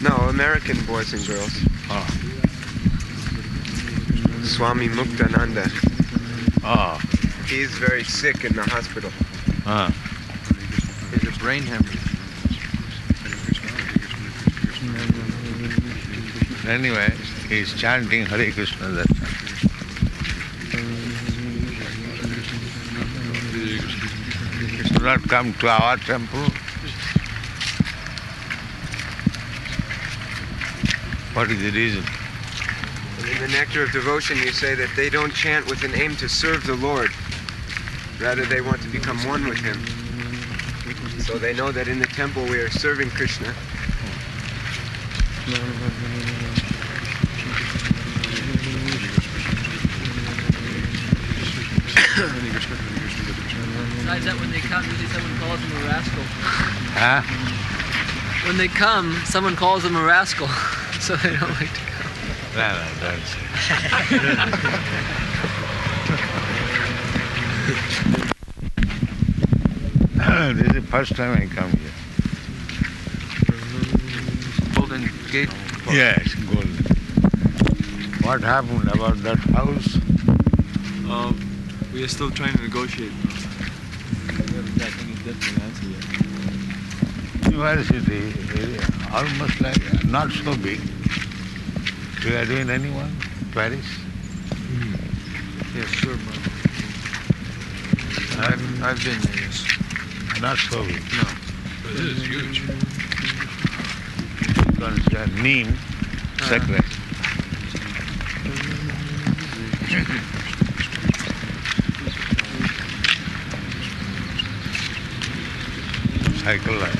No, American boys and girls. Oh. Swami Muktananda. Oh. He's very sick in the hospital. He's a brain hemorrhage. Anyway, he's chanting Hare Krishna that time. Do not come to our temple. What is the reason? In the Nectar of Devotion, you say that they don't chant with an aim to serve the Lord. Rather, they want to become one with Him. So they know that in the temple we are serving Krishna. Besides that, when they come, usually someone calls them a rascal. Huh? When they come, someone calls them a rascal, so they don't like to come. No, that's This is the first time I come here. Golden Gate. Yes, Golden. What happened about that house? We are still trying to negotiate. University, almost like not so big. Do you know anyone? Paris? Yes, sure, I've been there, yes. Not so big. No. It is huge. Consider Neem, sacred. Cycle life.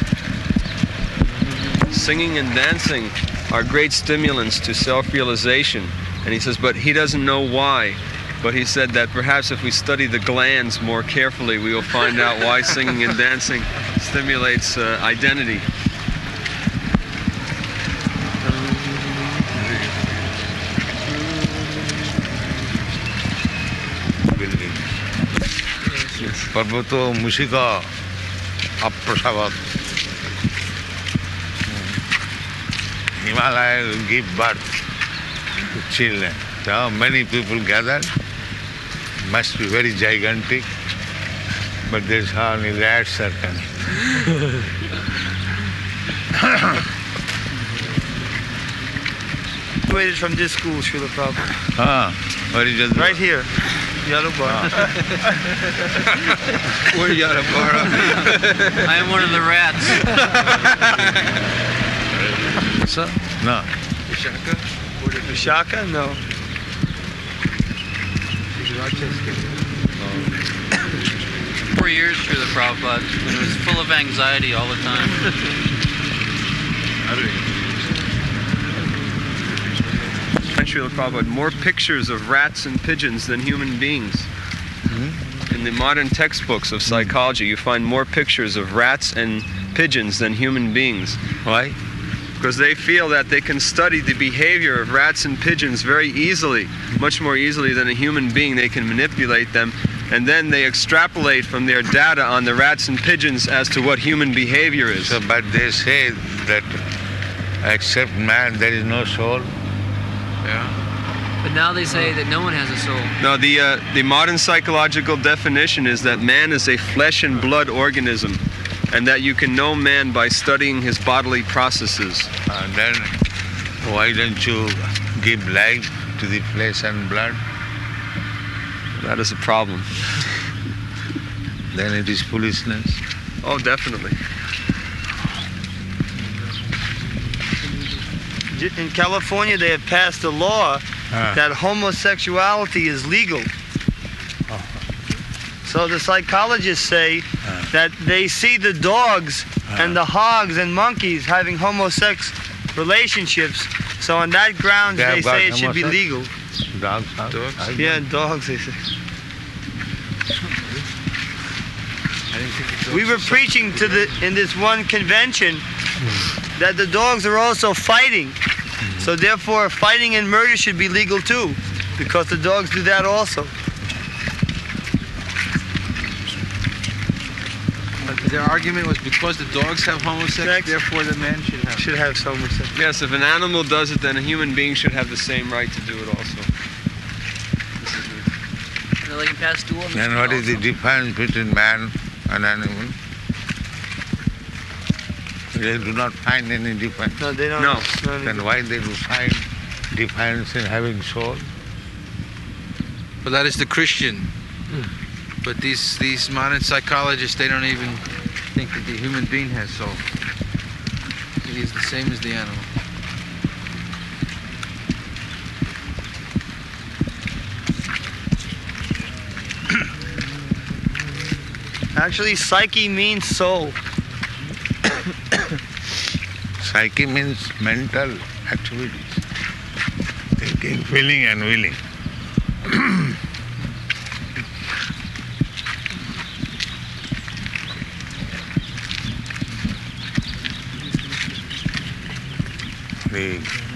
Singing and dancing are great stimulants to self-realization. And he says, but he doesn't know why. But he said that perhaps if we study the glands more carefully, we will find out why singing and dancing stimulates identity. Parvato Musika Aprasavat. Himalaya will give birth to children. So many people gathered, must be very gigantic, but there's how many rats are coming. Graduated from this school, Srila Prabhupada. Where is it? Right here, Yadubara. Where Yadubara? I am one of the rats. Sir? No. Vishaka? Vishaka? No. 4 years through the Prabhupada, and it was full of anxiety all the time. Srila Prabhupada, more pictures of rats and pigeons than human beings. In the modern textbooks of psychology, you find more pictures of rats and pigeons than human beings. Why? Because they feel that they can study the behavior of rats and pigeons very easily, much more easily than a human being. They can manipulate them, and then they extrapolate from their data on the rats and pigeons as to what human behavior is. So, but they say that except man, there is no soul. Yeah. But now they say that no one has a soul. No, the modern psychological definition is that man is a flesh and blood organism, and that you can know man by studying his bodily processes. And then why don't you give life to the flesh and blood? That is a problem. Then it is foolishness. Oh, definitely. In California, they have passed a law that homosexuality is legal. So the psychologists say that they see the dogs and the hogs and monkeys having homosex relationships. So on that ground, they say it should be legal. Dogs? Yeah, dogs, they say. We were preaching in this one convention that the dogs are also fighting. So therefore, fighting and murder should be legal too, because the dogs do that also. Their argument was because the dogs have homosex, Sex. therefore the man should have. Should have so much sex. Yes, if an animal does it, then a human being should have the same right to do it also. This is it. And they can pass dual. Then what is the difference between man and animal? They do not find any difference. No, they don't. No. Then why they do find difference in having soul? But that is the Christian. But these modern psychologists, they don't even think that the human being has soul. He is the same as the animal. Actually, psyche means soul. Psyche means mental activities. Thinking, feeling and willing. The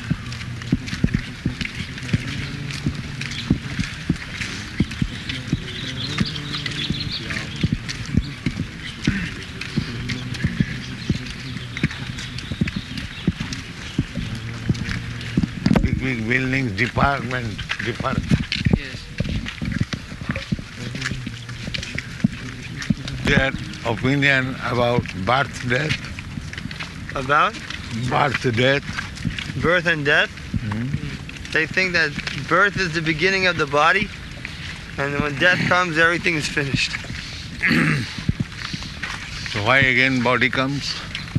big buildings, department. Yes. Their opinion about birth, death, About death. birth and death. They think that birth is the beginning of the body, and when death comes, everything is finished. So why again body comes?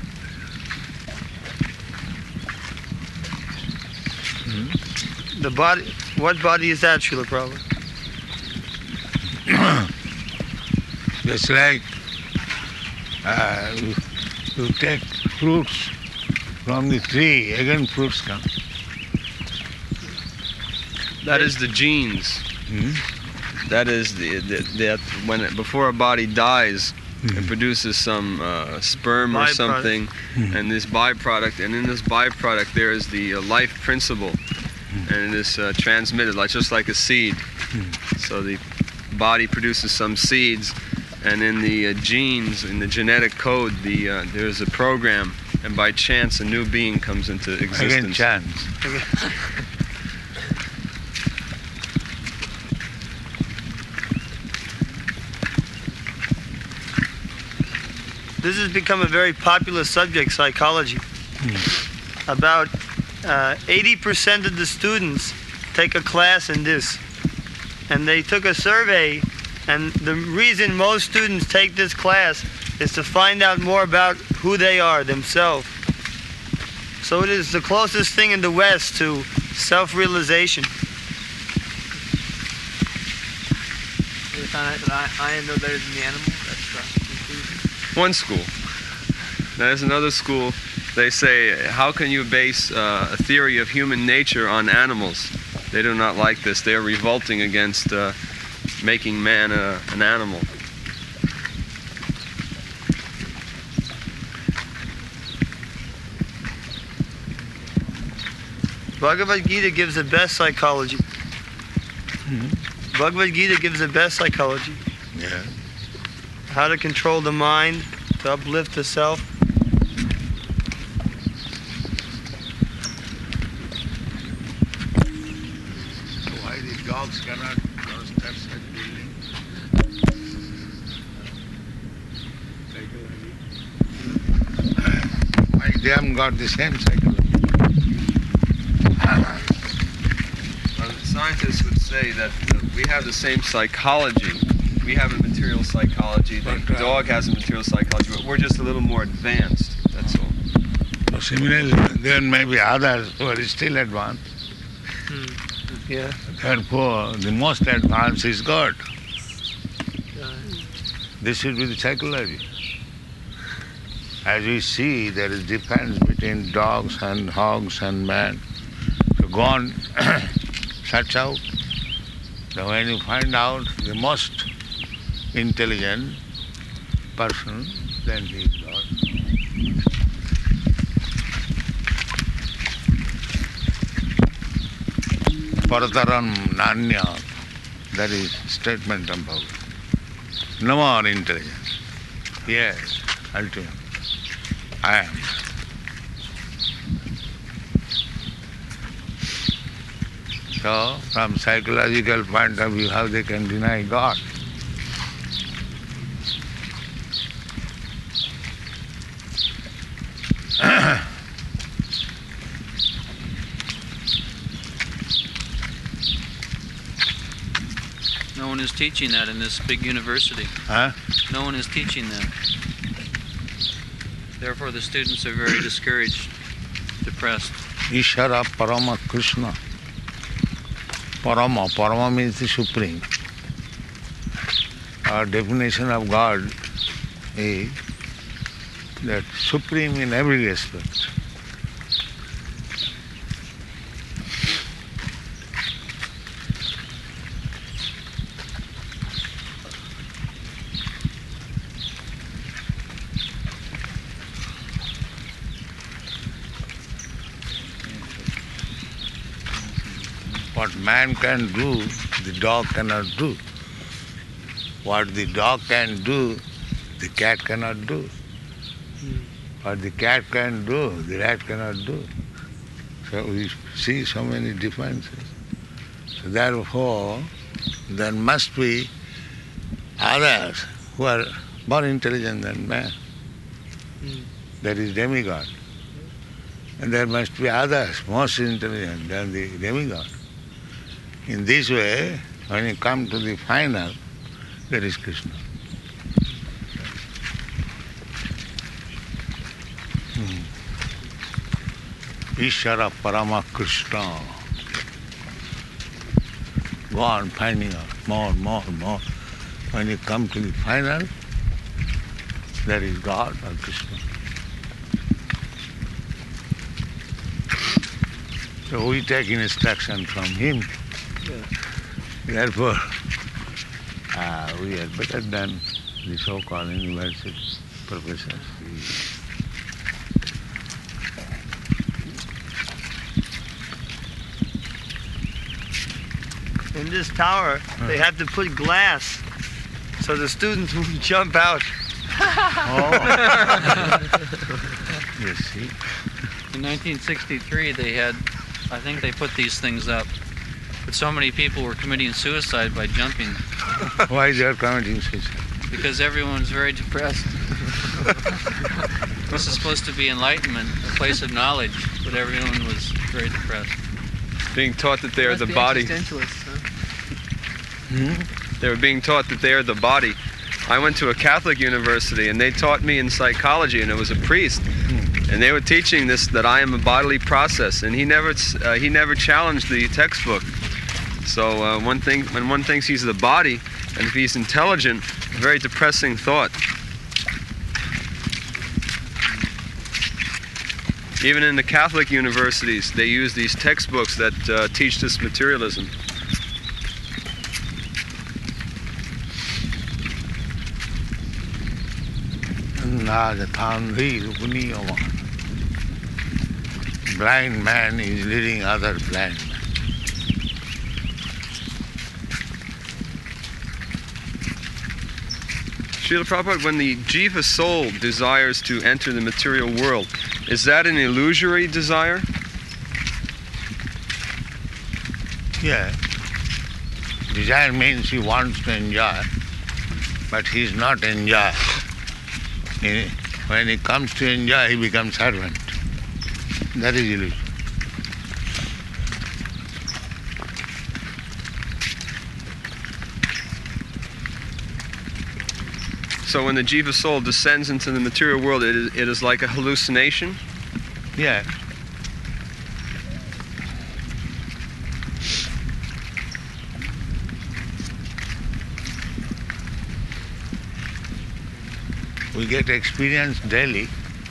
The body. What body is that, Srila Prabhupada? Just like you take fruits from the tree, again fruits come. That is the genes. That is that when before a body dies, it produces some sperm or Byproduct. something, and this byproduct. And in this byproduct, there is the life principle, and it is transmitted, just like a seed. So the body produces some seeds, and in the genes, in the genetic code, there is a program, and by chance, a new being comes into existence. Again chance. This has become a very popular subject, psychology. About 80% of the students take a class in this. And they took a survey, and the reason most students take this class is to find out more about who they are themselves. So it is the closest thing in the West to self-realization. They found out that I am no better than the animal. That's the conclusion. One school. There's another school. They say, how can you base a theory of human nature on animals? They do not like this. They are revolting against making man an animal. Bhagavad Gita gives the best psychology. Bhagavad Gita gives the best psychology. Yeah. How to control the mind, to uplift the self. Why the dogs cannot touch such building? Why they haven't got the same psychology? Scientists would say that we have the same psychology. We have a material psychology. The dog has a material psychology, but we're just a little more advanced. That's all. So similarly, there may be others who are still advanced. Yeah. Therefore, the most advanced is God. This should be the psychology. As we see, there is difference between dogs and hogs and man. So God shuts out. So when you find out the most intelligent person, then he is God. Parataram Nanya, that is statement of Bhagavad. No more intelligence. Yes. ultimate. I am. So, from psychological point of view, how they can deny God? No one is teaching that in this big university. Huh? No one is teaching that. Therefore, the students are very discouraged, depressed. Ishara Parama Krishna. Parama means the supreme. Our definition of God is that supreme in every respect. What man can do, the dog cannot do. What the dog can do, the cat cannot do. What the cat can do, the rat cannot do. So we see so many differences. So therefore, there must be others who are more intelligent than man. That is demigod. And there must be others most intelligent than the demigod. In this way, when you come to the final, there is Krishna. Ishara Parama Krishna. Go on finding out more. When you come to the final, there is God or Krishna. So we take instruction from him. Therefore, we are better than the so-called university professors. In this tower, they had to put glass so the students wouldn't jump out. You see? In 1963, they had, I think they put these things up. But so many people were committing suicide by jumping Why they are committing suicide? because everyone was very depressed. This is supposed to be enlightenment, a place of knowledge, but everyone was very depressed. Being taught that they are Must the be body. existentialists, huh? They were being taught that they are the body. I went to a Catholic university and they taught me in psychology, and it was a priest. And they were teaching this, that I am a bodily process, and he never challenged the textbook. So when one thinks he's the body, and if he's intelligent, a very depressing thought. Even in the Catholic universities, they use these textbooks that teach this materialism. Blind man is leading other blind men. Srila Prabhupada, when the jiva soul desires to enter the material world, is that an illusory desire? Yeah. Desire means he wants to enjoy, but he is not enjoy. When he comes to enjoy, he becomes servant. That is illusion. So when the jiva soul descends into the material world, it is like a hallucination? Yeah. We get experience daily.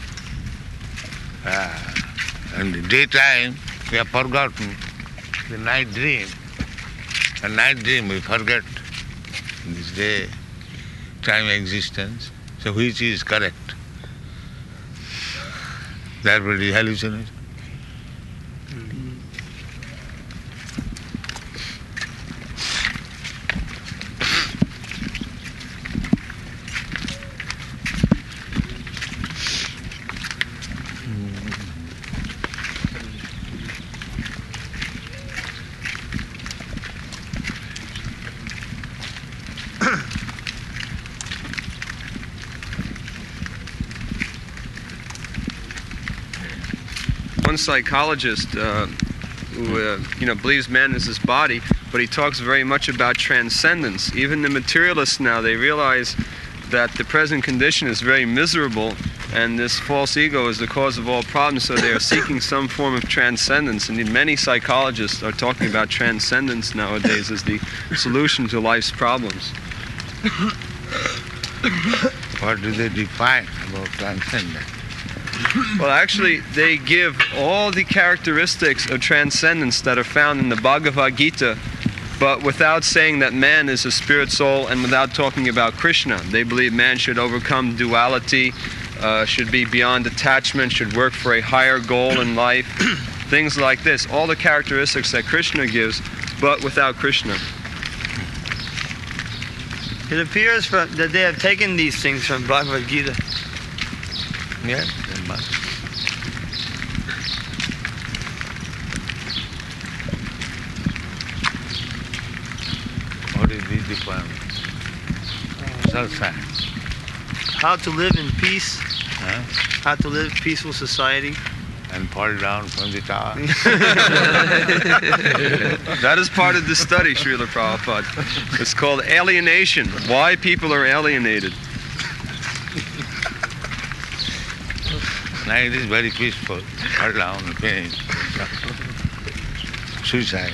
In the daytime, we have forgotten the night dream. A night dream we forget in this day time existence. So which is correct? Therefore it is hallucination. one psychologist who believes man is his body, but he talks very much about transcendence. Even the materialists now, they realize that the present condition is very miserable, and this false ego is the cause of all problems, so they are seeking some form of transcendence. Indeed, many psychologists are talking about transcendence nowadays as the solution to life's problems. What do they define about transcendence? Well, actually, they give all the characteristics of transcendence that are found in the Bhagavad Gita, but without saying that man is a spirit soul and without talking about Krishna. They believe man should overcome duality, should be beyond attachment, should work for a higher goal in life, things like this. All the characteristics that Krishna gives, but without Krishna. It appears that they have taken these things from Bhagavad Gita. Yes, they must. What is the defilement? Satsang. How to live in peace, Huh? how to live peaceful society. And fall down from the tower. That is part of the study, Srila Prabhupada. It's called alienation. Why people are alienated. Now it is very peaceful. Fall down and finish. Suicide.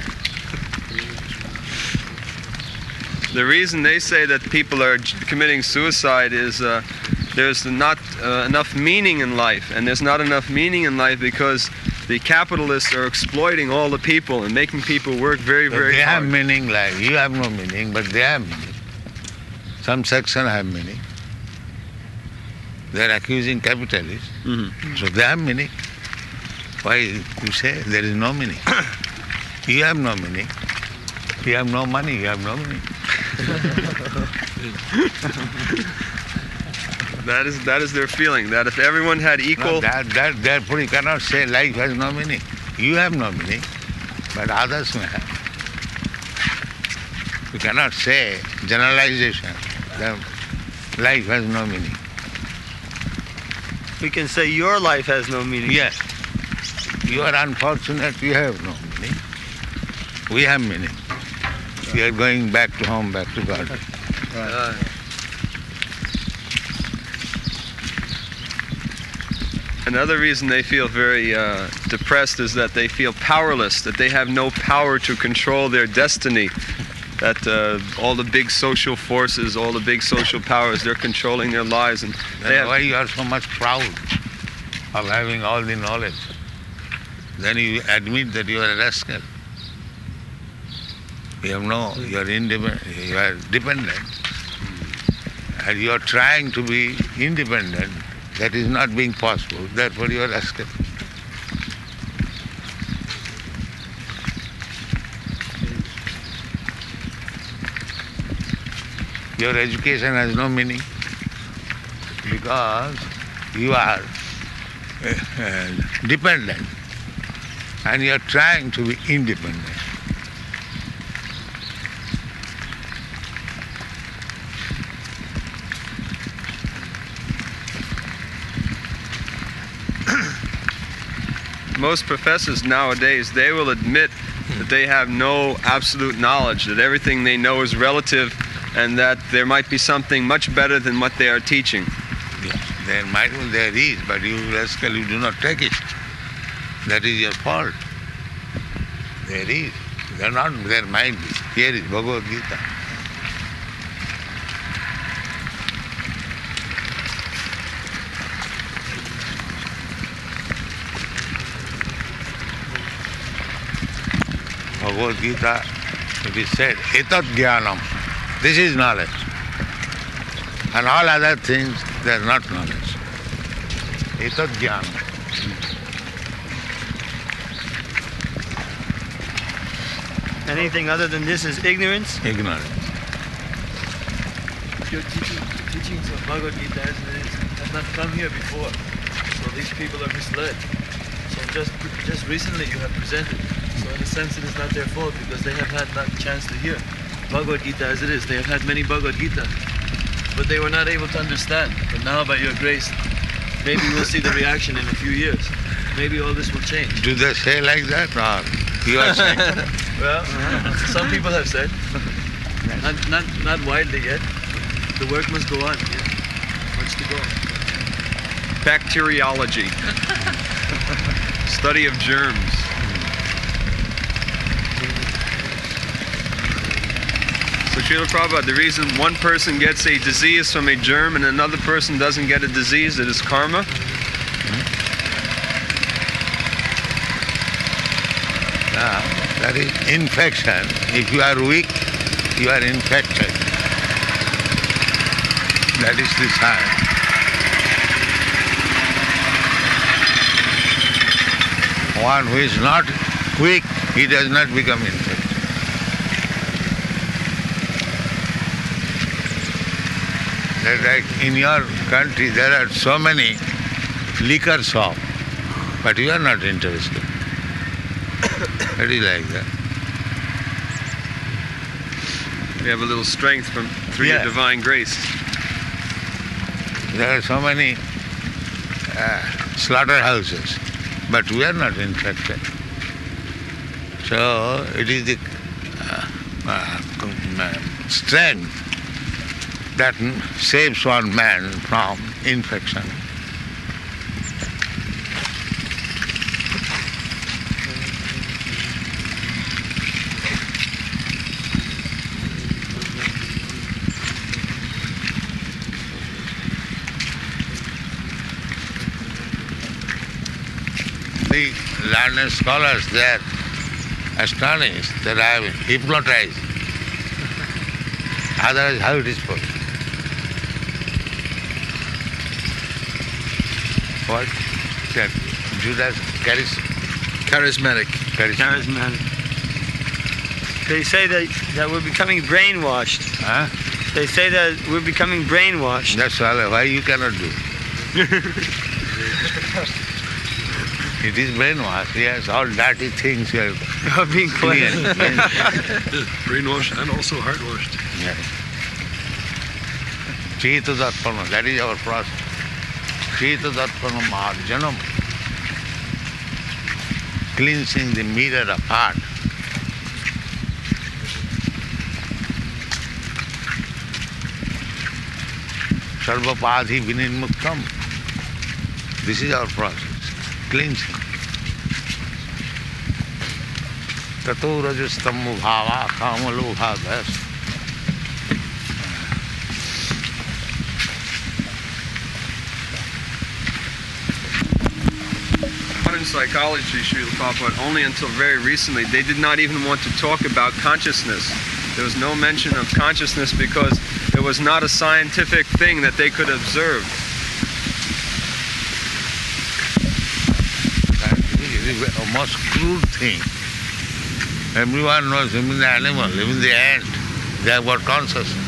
The reason they say that people are committing suicide is there's not enough meaning in life, and there's not enough meaning in life because the capitalists are exploiting all the people and making people work very, But very they hard. have meaning, like you have no meaning, but they have meaning. Some section have meaning. They are accusing capitalists, so they have meaning. Why you say there is no meaning? You have no meaning. You have no money, you have no meaning. That is their feeling, that if everyone had equal... No, therefore you cannot say life has no meaning. You have no meaning, but others may have. You cannot say generalization that life has no meaning. We can say your life has no meaning. Yes. You are unfortunate, you have no meaning. We have meaning. We are going back to home, back to God. Another reason they feel very depressed is that they feel powerless, that they have no power to control their destiny, that all the big social forces, all the big social powers, they're controlling their lives. And they Then have, why you are so much proud of having all the knowledge? Then you admit that you are a rascal. You are independent, you are dependent. And you are trying to be independent. That is not being possible. Therefore you are a rascal. Your education has no meaning because you are dependent and you are trying to be independent. most professors nowadays, they will admit that they have no absolute knowledge, that everything they know is relative, and that there might be something much better than what they are teaching. Yes, there is, but you rascal, you do not take it. That is your fault. There is. There might be. Here is Bhagavad Gita. Bhagavad Gita, it is said, etat jnanam. This is knowledge. And all other things, they are not knowledge. Etat jnanam. Anything other than this is ignorance. Ignorance. Your teachings of Bhagavad Gita as it is have not come here before, so these people are misled. So just recently you have presented. So in a sense it is not their fault because they have had not a chance to hear Bhagavad Gita as it is. They have had many Bhagavad Gita, but they were not able to understand. But now by your grace, maybe we'll see the reaction in a few years. Maybe all this will change. Do they say like that, or you are saying? Well, some people have said. Not widely yet. The work must go on. Yeah. Much to go. Bacteriology. Study of germs. So Srila Prabhupada, the reason one person gets a disease from a germ and another person doesn't get a disease, it is karma. That is infection. If you are weak, you are infected. That is the sign. One who is not weak, he does not become infected. That's right. In your country, there are so many liquor shops, but you are not interested. It is like that. We have a little strength through your divine grace. There are so many slaughterhouses, but we are not infected. So it is the strength that saves one man from infection. The learned scholars, they are astonished that I am hypnotized. Otherwise, how it is possible? What? That Judas Charismatic. Charismatic. They say that we're becoming brainwashed. Huh? They say that we're becoming brainwashed. That's all. Why you cannot do? It is brainwash. Yes, all dirty things are Being clean. cleansed. Brainwashed and also heart-washed. Yes. Chita Darpana, that is our process. Chita Darpana Marjanam. Cleansing the mirror of heart. Sarvapadhi Vinirmuktam. This is our process. Cleansing. Tato rajastammu bhava kamalobha das. Modern psychology, Srila Prabhupada, only until very recently, they did not even want to talk about consciousness. There was no mention of consciousness because it was not a scientific thing that they could observe. It is a most crude thing. Everyone knows, even the animal, even the ant, they have got consciousness.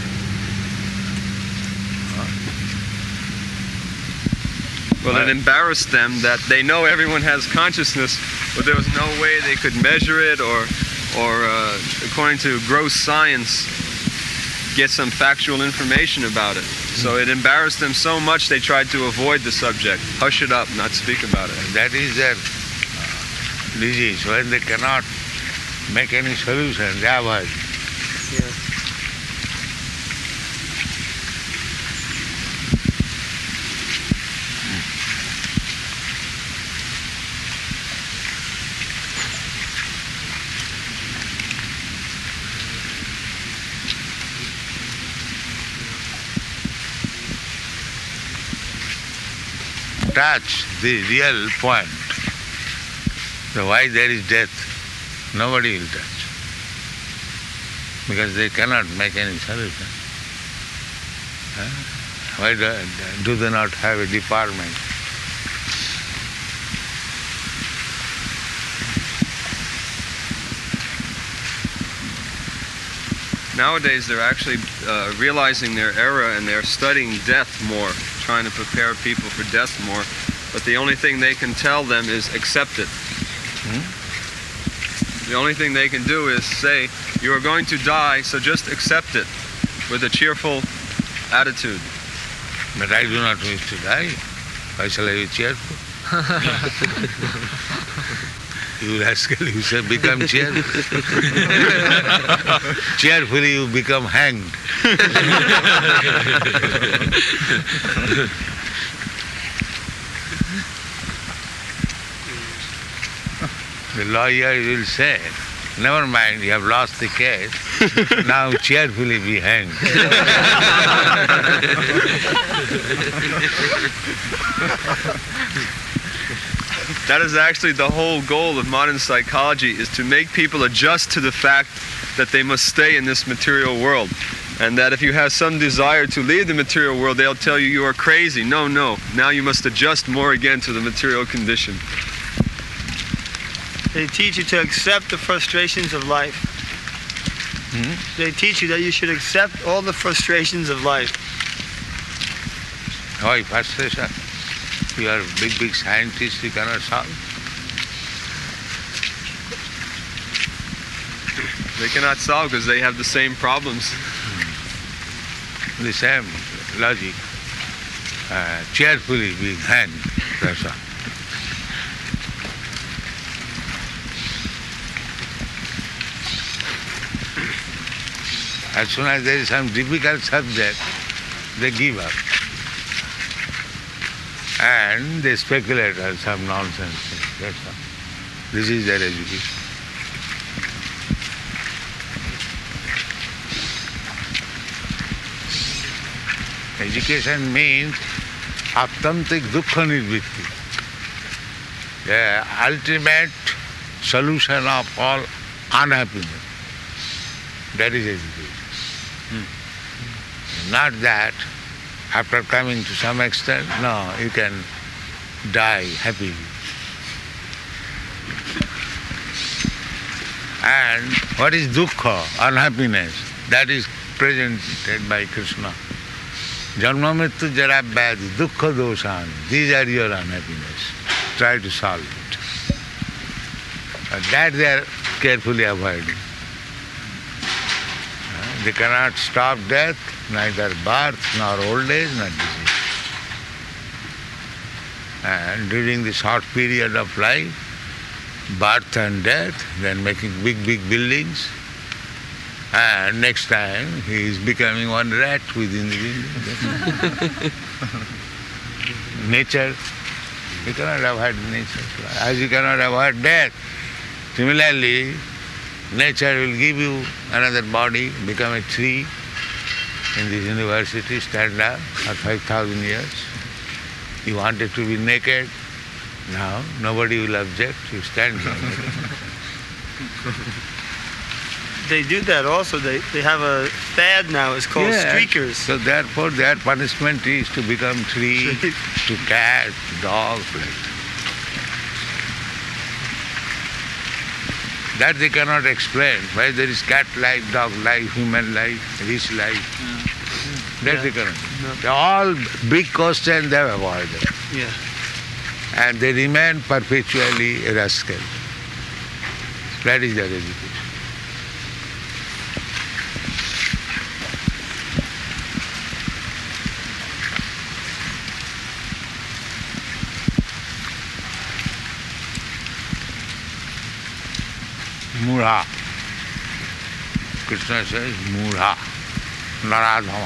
Well, it embarrassed them that they know everyone has consciousness, but there was no way they could measure it or according to gross science, get some factual information about it. So it embarrassed them so much they tried to avoid the subject, hush it up, not speak about it. That is their disease. When they cannot make any solution, they avoid. Touch the real point. So why there is death? Nobody will touch. Because they cannot make any solution. Why do they not have a department? Nowadays they're actually realizing their error and they're studying death more, trying to prepare people for death more. But the only thing they can tell them is accept it. The only thing they can do is say, you are going to die, so just accept it with a cheerful attitude. But I do not wish to die. Why shall I be cheerful? You rascal, you say become cheerful. Cheerfully you become hanged. The lawyer will say, never mind, you have lost the case, now cheerfully be hanged. That is actually the whole goal of modern psychology, is to make people adjust to the fact that they must stay in this material world. And that if you have some desire to leave the material world, they'll tell you you are crazy. No, no. Now you must adjust more again to the material condition. They teach you to accept the frustrations of life. They teach you that you should accept all the frustrations of life. Why frustration? You are big scientists, you cannot solve. They cannot solve because they have the same problems. The same logic. Cheerfully being hanged, that's all. As soon as there is some difficult subject, they give up. And they speculate on some nonsense things, that's all. This is their education. Education means atantik dukkha nirvritti, the ultimate solution of all unhappiness. That is education. Not that after coming to some extent, no, you can die happily. And what is dukkha, unhappiness? That is presented by Krishna. Janma mrityu jara vyadhi dukkha doshan. These are your unhappiness. Try to solve it. But that they are carefully avoiding. They cannot stop death, neither birth, nor old age, nor disease. And during the short period of life, birth and death, then making big buildings, and next time he is becoming one rat within the building. Nature, you cannot avoid nature. As you cannot avoid death, similarly, nature will give you another body, become a tree in this university, stand up for 5,000 years. You wanted to be naked, now nobody will object, you stand here. They do that also. They have a fad now, it's called streakers. So therefore their punishment is to become tree, to cat, to dog, like that. That they cannot explain. Why there is cat life, dog life, human life, rich life. That they cannot. No. All big questions they have avoided. Yeah. And they remain perpetually a rascal. That is their education. Mudha. Krishna says Mudha, Naradhama.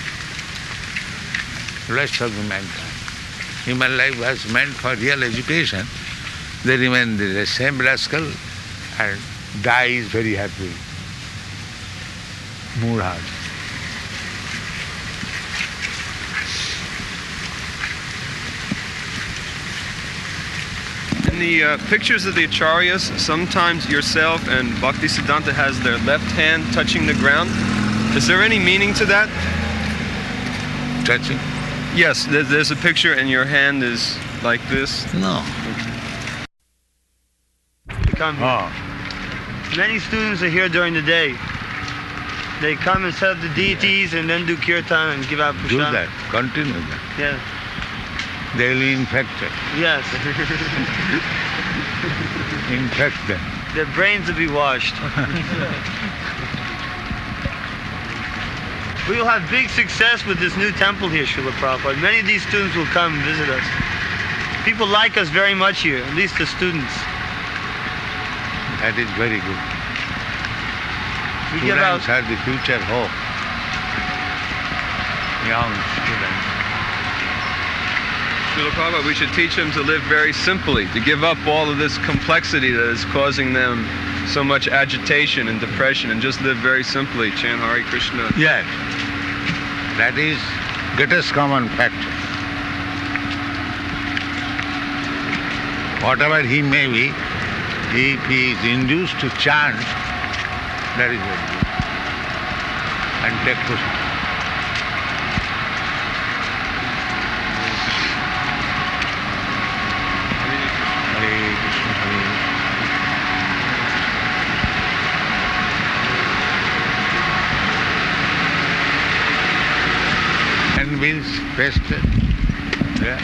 Rest of the mankind. Human life was meant for real education. They remain the same rascal and dies very happily. Mudha. In the pictures of the acharyas, sometimes yourself and Bhaktisiddhanta has their left hand touching the ground. Is there any meaning to that? Touching? Yes, there's a picture and your hand is like this. No. Come here. Many students are here during the day. They come and set up the deities and then do kirtan and give out prasad. Do that. Continue that. Yeah. They will be infected. Yes. Infect them. Their brains will be washed. We will have big success with this new temple here, Srila Prabhupada. Many of these students will come and visit us. People like us very much here, at least the students. That is very good. We give out. Students are the future hope. Young students. Srila Prabhupada, we should teach them to live very simply, to give up all of this complexity that is causing them so much agitation and depression, and just live very simply. Chant Hare Krishna. Yes. That is greatest common factor. Whatever he may be, if he is induced to chant, that is very good. And take Krishna. Hare Krishna, Hare Krishna. And means pasted. Yeah.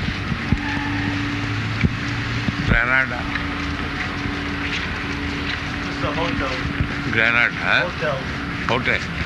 Granada. It's a hotel. Granada, huh? Hotel. Hotel.